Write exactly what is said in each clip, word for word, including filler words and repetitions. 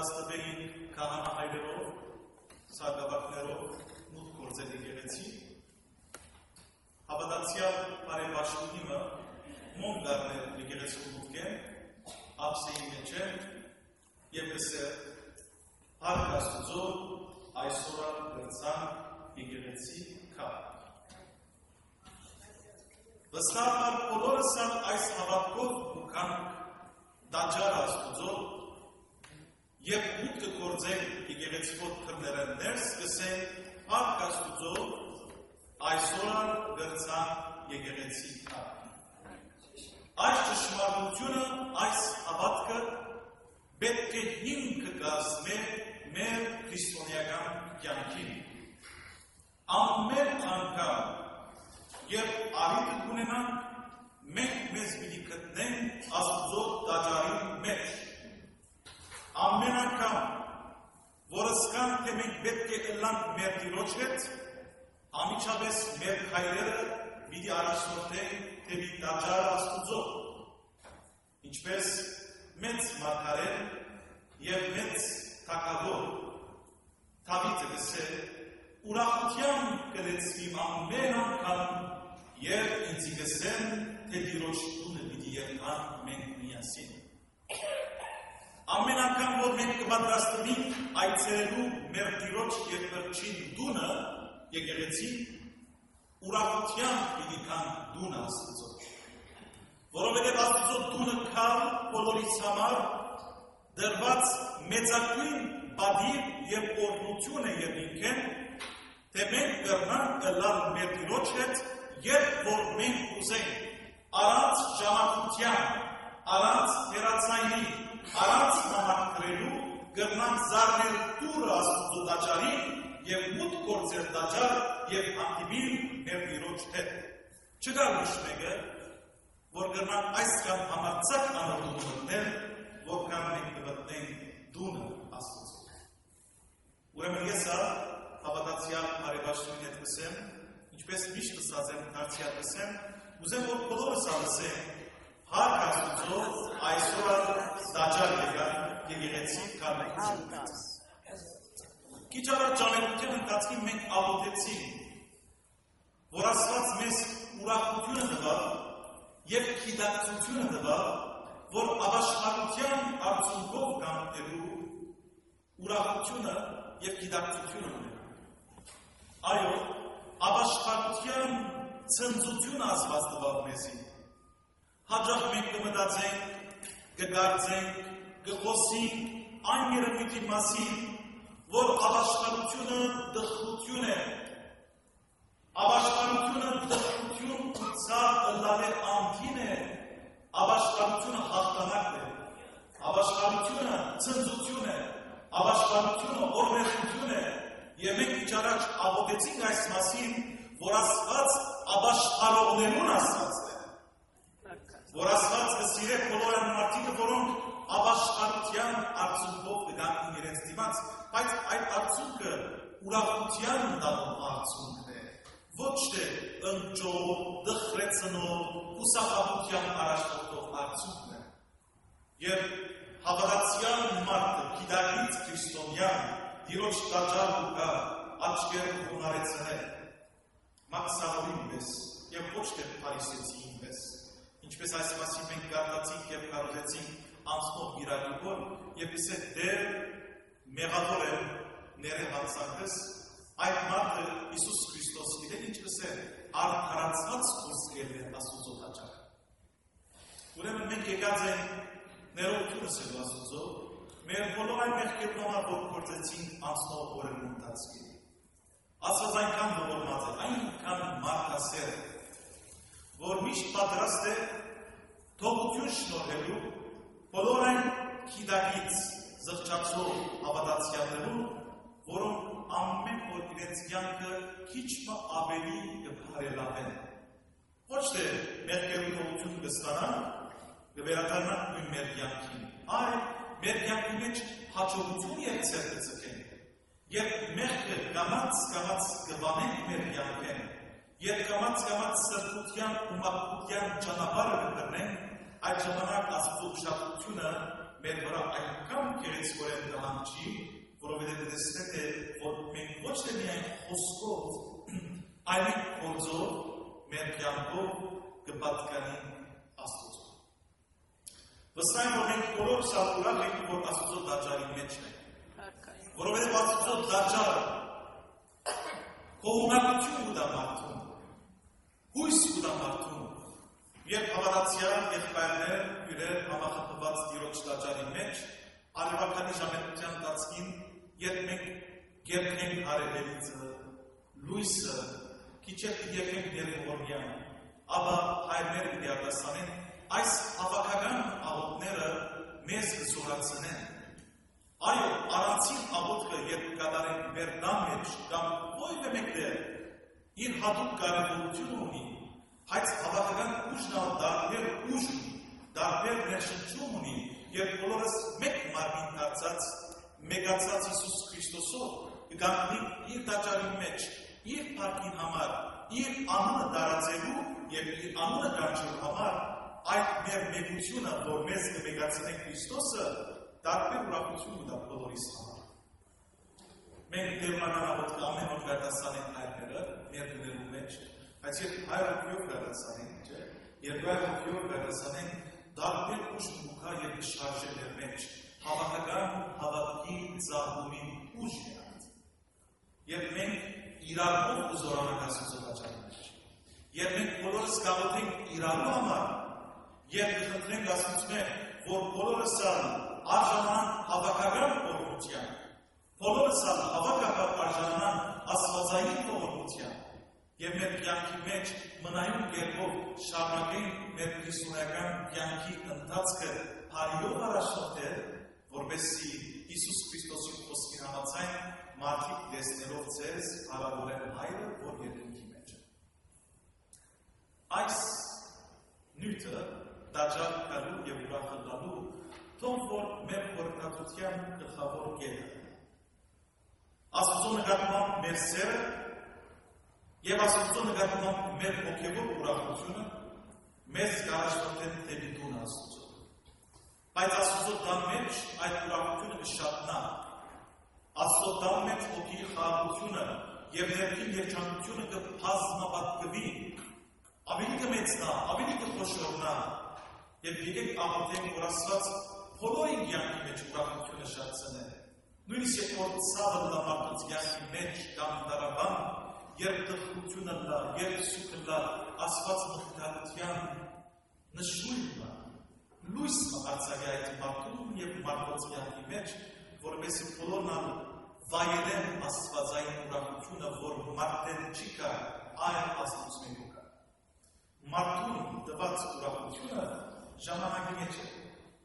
պատրաստվեին քահանայերով, սակավակներով մուտք գործել եկեղեցի, հավատացյալ բարեբաշխունիմը մոմ դառնել եկեղեցու մուտքեն, ափսեի մեջ են եւ լսե հարկ Աստուծո այսօր դրցան եկեղեցի քահ։ Վստահաբար բոլորս այս հավատքով ուկանք դաջար Աստուծո եւ մուտքը գործել եկեղեցիոտ քրները ներս գսեն հարկ Աստուծո այսօր դրցան եկեղեցի քահ։ Այս ճշմարտությունը, այս հավատքը պետք է հիմքը կազմի մեր քրիստոնեական կյանքին։ Ամեն անգամ երբ առիթ ունենանք, մենք մեզ պիտի գտնենք Աստծո տաճարի մեջ։ Ամեն անգամ, որ զգանք, թե մենք պետք է ելանք մեր Տիրոջ հետ, անմիջապես մեր քայլերը պիտի առաջնորդենք դեպի տաճար Աստուծո։ Ինչպես մեծ մարգարեն եւ մեծ թագավոր Դավիթը գսել, ուրախությամբ կլեցվի ամեն անգամ, երբ ինձ գսեն, թե Տիրոջ տունը պիտի ելանք մենք միասին։ Ամեն անգամ, որ մենք կպատրաստվենք այցելելու մեր Տիրոջ եւ վերջին տունը, եկեղեցի, ուրախությամբ պիտի գանք տուն Աստծո։ Որովհետև Աստծո տունը քար բոլորիս համար դրված մեծագույն բադիր եւ օրհնություն է եւ ինքեն, թե մենք կրնանք գլալ մեր Տիրոջ հետ, երբ որ մենք ուզենք, առանց ժամանակության, առանց հեռացայնի, առանց համակրելու, կրնանք զարնել տուրը Աստծո տաճարին եւ մուտք գործել տաճար եւ հանդիպիլ մեր Տիրոջ հետ։ Չկա ուրիշ մեկը, որ կրնանք այսքան համարձակ անորթուն մտնել, որքան մենք կմտնենք տունը Աստծո։ Ուրեմն ես հավատացյալ բարեբաշխունի հետ կսեմ, ինչպես միշտ ասած եմ, դարձյալ կսեմ, ուզեմ, որ բոլորս ասենք, հարկ Աստուծո այսօր տաճար եկան եկեղեցի քահանայությունից։ Քիչ առաջ ճանաչության ընթացքին մենք աղոթեցինք, որ Աստված մեզ ուրախությունը տվավ եւ գիտակցությունը տվավ, որ ապաշխարության արդյունքով կանելու ուրախությունը եւ գիտակցությունը ունենանք։ Այո, ապաշխարության ցնծությունը Աստված տվավ մեզի։ Հաջող մենք կմտածենք, կգործենք, կխոսենք այն երևույթի մասին, որ ապաշխարությունը դժոխություն է։ Ապաշխարությունը դժոխություն ու ցավ ըլլալե անքին է։ Ապաշխարությունը հաղթանակ է։ Ապաշխարությունը ցնծություն է։ Ապաշխարությունը օրհնություն է։ Եվ մենք ինչ առաջ աղոթեցինք այս մասին, որ Աստված ապաշխարողներուն Աստված է։ Որ Աստված կսիրե բոլոր այն մարդիկը, որոնք ապաշխարության արդյունքով կգան իրենց դիմաց, բայց այդ արդյունքը ուրախության տալու արդյունքն է, ոչ թե ընճով, դխրեցնով, հուսահատության առաջնորդող արդյունքն է։ Եվ հավատացյալ մարդը, գիտակից քրիստոնյան, Տիրոջ տաճար ուկա, աչքերը խոնարեցնել, մաքսավորին պես եւ ոչ թե փարիսեցին պես։ Ինչպես այս մասին մենք կարդացինք եւ կարդացինք անցնող իրավիճակով եւ իսկ դեր մեղավոր է ներհանցակս այդ մարդը Հիսուս Քրիստոս գիտեն ինչպես է արդարացած խոսքերն է Աստծո տաճարը։ Ուրեմն մենք եկած ենք ներողություն ասելու Աստծո մեր բոլոր այն մեղքերն համար որ գործեցինք անցնող օրերն ընթացքում։ Աստված այնքան ողորմած է, այնքան մարդասեր է, որ միշտ պատրաստ է թողություն շնորհելու բոլոր այն գիտակից զղջացող հավատացյալներուն, որոնք ամեն օր իրենց կյանքը քիչ ավելի կբարելավեն։ Ոչ թե մեղքերու թողություն կստանան, կվերադառնան նույն մեր կյանքին, այլ մեր կյանքի մեջ հաջողություն եւ ցերկ կցկեն։ Երբ մեղքը կամաց կամաց կվանենք մեր կյանքեն, երբ կամաց կամաց սրբության ու մաքրության ճանապարհը կգտնենք, այդ ժամանակ Աստծո ուշադրությունը մեր վրա այնքան գեղեցկորեն դահանջի, որովհետև տեսնեք է, որ մենք ոչ թե միայն խոսքով, այլ գործով, մեր կյանքով կպատկանենք Աստծուն։ Վստահ եմ, որ մենք բոլորս ուրախ ենք, որ Աստծո դաջարի մեջ ենք։ Որովհետև Աստծո դաջարը կողմնակություն ուտա մարդուն, հույս ուտա մարդուն, երբ հավատացյալ եղբայրներ յուրեր համախմբված Տիրոջ դաջարի մեջ, արևականի ժամանակության տածքին, երբ մենք գերկենք արևելիցը, լույսը, քիչեր գերկենք ներողորմյան, ապա հայրներ դիադասանեն, այս հավաքական աղոտները մեզ կզորացնեն։ Այո, առանցին աղոտքը, երբ կատարենք մեր տան մեջ, կամ ովևէ մեկտեղ իր հատուկ կարևորություն ունի, բայց հավաքական ուժն ալ դարբեր ուժ ունի, դարբեր ներշնչում ունի, երբ բոլորս մեկ մարմին դարձած, մեծացած Հիսուս Քրիստոսով կգանքնի իր դաջարի մեջ, իր փառքին համար, իր անունը տարածելու եւ իր անունը կանչելու համար, այդ մեր մեծությունը, որ մեզ կմեծացնի Քրիստոսը, դարբեր ուրախություն ունի բոլորիս համար։ Մենք դերմանան աղոտքը ամեն օր վերդասանենք հայրները, մեր դներու մեջ, բայց երբ հայր հոգիով վերդասանենք, չէ, երբ հայր հոգիով վերդասանենք, դարբեր ուժ մուքա եւ շարժել մեր մեջ, հավաքական հավատքի ծաղրումի ուժ է։ Երբ մենք իրարով ու զորանանք Աստծո դաջարի մեջ, երբ մենք բոլորս կաղոթենք իրարու համար, երբ կխնդրենք Աստծուն, որ բոլորս արժանան հավաքական օրհնության, բոլորս հավաքական արժանան աստվածային ողորմության եւ մեր կյանքի մեջ մնայուն կերպով շարունակենք մեր քրիստոնեական կյանքի ընթացքը բարիով առաջնորդել, որպեսզի Հիսուս Քրիստոսի խոսքի համաձայն մարդիկ տեսնելով ձեզ հարավորեն հայրը, որ երկնքի մեջ է։ Այս նյութը դաջար գալու եւ ուրախանալու թող որ մեր խորհրդատվության գլխավոր կետը։ Աստծո նկատմամբ մեր սերը եւ Աստծո նկատմամբ մեր հոգեվոր ուրախությունը մեզ կհաշտվեն դեպի տուն Աստծո։ Բայց Աստծո տան մեջ այդ ուրախությունը կշատնա։ Աստծո տան մեջ հոգի խաղաղությունը եւ ներքին երջանկությունը կբազմապատկվի, ավելի կմեծնա, ավելի կխոշորնա եւ եկեք աղոթենք, որ Աստված բոլորին կյանքի մեջ ուրախությունը շատցնե։ Նույնիսկ երբ որ ցավը լա մարդուց կյանքի մեջ կամ դարաբան, երբ տխրությունը լա, երբ սուքը լա, Աստված մխիթարության նշույլ լա, լույս արձակի այդ մարդուն եւ մարդուց կյանքի մեջ, որովհետեւ բոլորն վայելեն Աստվածային ուրախությունը, որ մարդեն չի կա, այլ Աստծուց մեկու կա։ Մարդուն տված ուրախությունը ժամանակի մեջ է։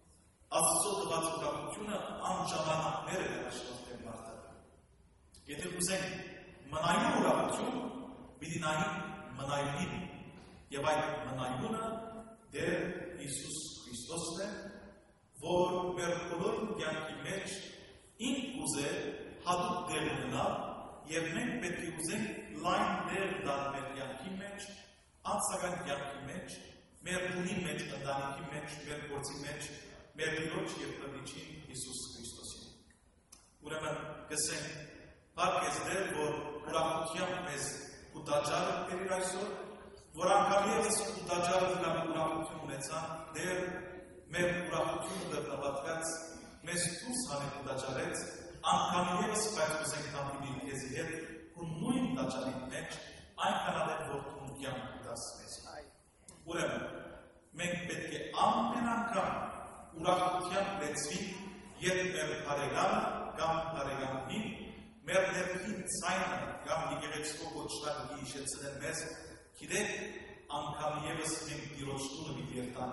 Աստծո տված ուրախությունը անժամանակներ է աշխատել մարդը։ Եթե ուզենք մնայուն ուրախություն, պիտի նայենք մնայունին, եւ այդ մնայունը դեր Հիսուս Քրիստոսն է, որ մեր բոլոր կյանքի մեջ ինք ուզե հատուկ դեր ունենա, եւ մենք պետք է ուզենք լայն դեր տալ մեր կյանքի մեջ, անձնական կյանքի մեջ, մեր բունի մեջ, ընտանիքի մեջ, մեր գործի մեջ, մեր Տիրոջ եւ Փրկիչին Հիսուս Քրիստոսին։ Ուրեմն գսենք, բարգես դեր, որ ուրախությամբ մեզ կուտաջարը բերիր այսօր, որ անգամ ևս կուտաջարը դրան ուրախություն ունեցան, դեր մեր ուրախությունը դրնապատկած մեզ դուրս հանել կուտաջարեց, անգամ ևս բայց ուզենք համբինի քեզի հետ, ու նույն տաջարի մեջ այնքան ադեր, որ տուն կյանք կտաս մեզ։ Ուրեմն, մենք պետք է ամեն անգամ ուրախությամբ լեցվենք, երբ մեր բարեկամը կամ բարեկամին մեր ներքին ցայնը կամ եկեղեցու կոչնակի հիշեցնեն մեզ, գիտեք, անգամ ևս մենք Տիրոջ տունը մի երթան,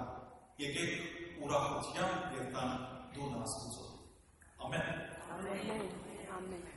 եկեք ուրախությամբ երթան տուն Աստծո։ Ամեն։ Ամեն։ Ամեն։